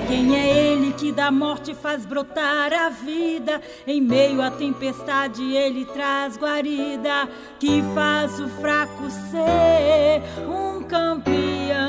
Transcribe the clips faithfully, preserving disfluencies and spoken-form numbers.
Quem é ele que da morte faz brotar a vida? Em meio à tempestade ele traz guarida, que faz o fraco ser um campeão.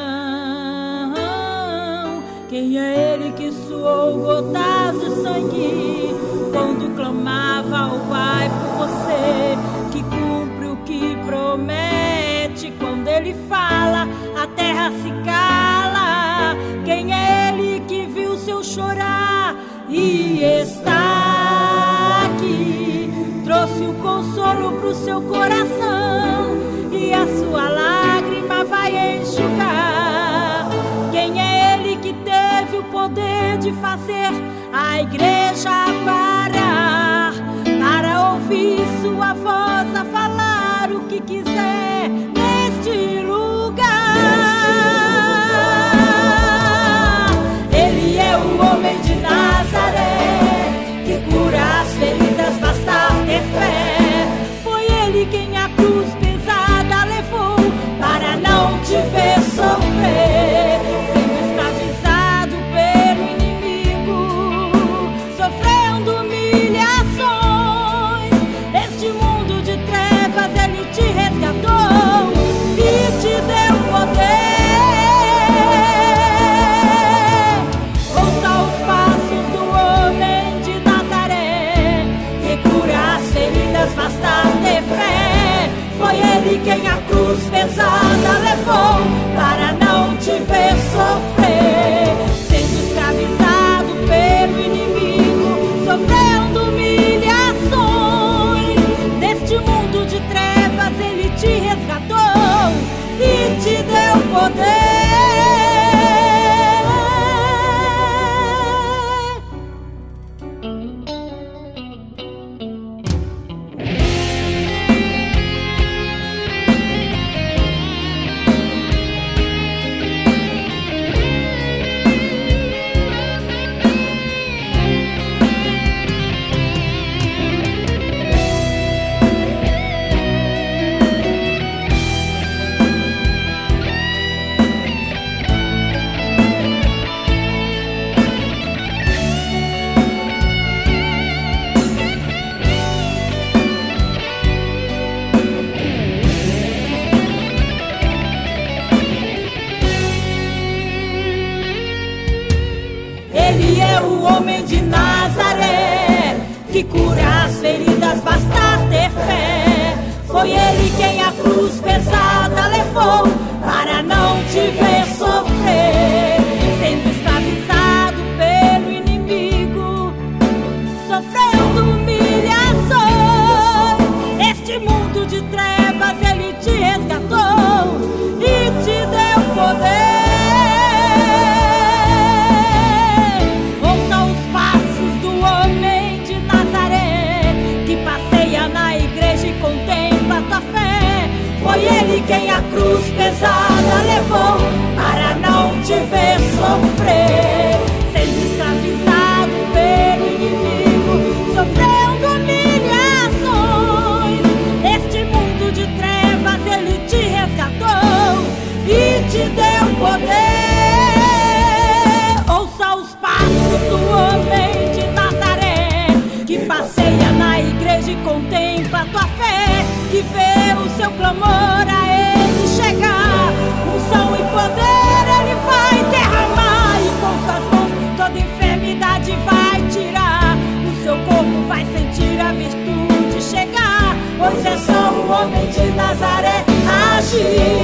Quem é ele que suou gotas de sangue quando clamava ao Pai por você, que cumpre o que promete? Quando ele fala, a terra se cala. Quem é ele que viu seu chorar e está aqui? Trouxe o consolo pro seu coração e a sua lágrima vai enxugar. Quem é ele que teve o poder de fazer a igreja parar, para ouvir sua voz a falar o que quiser neste lugar? Ele é o homem de Nazaré, que cura as feridas, basta ter fé. Foi ele quem a cruz pesada levou para não te ver sofrer, sendo escravizado pelo inimigo, sofrendo humilhações. Este mundo de trevas ele te resgatou e te deu poder. Ouça os passos do homem de Nazaré, que cura as feridas, basta ter fé. Foi ele quem a cruz pesada levou para não te ver sofrer, sendo escravizado pelo inimigo, sofrendo humilhações. Neste mundo de trevas ele te resgatou e te deu poder. Ele é o homem de Nazaré, que cura as feridas, basta ter fé. Foi ele quem a cruz pesada levou para não te ver sofrer, sendo escravizado pelo inimigo, sofrendo humilhações. Este mundo de trevas ele te resgatou e te deu poder. Foi ele quem a cruz pesada levou para não te ver sofrer, sendo escravizado pelo inimigo, sofrendo humilhações. Este mundo de trevas ele te resgatou e te deu poder. Ouça os passos do homem de Nazaré, que passeia na igreja e contempla a tua fé, que vê o seu clamor a ele chegar. Unção e poder ele vai derramar, e com suas mãos toda enfermidade vai tirar. O seu corpo vai sentir a virtude chegar, pois é só o homem de Nazaré agir.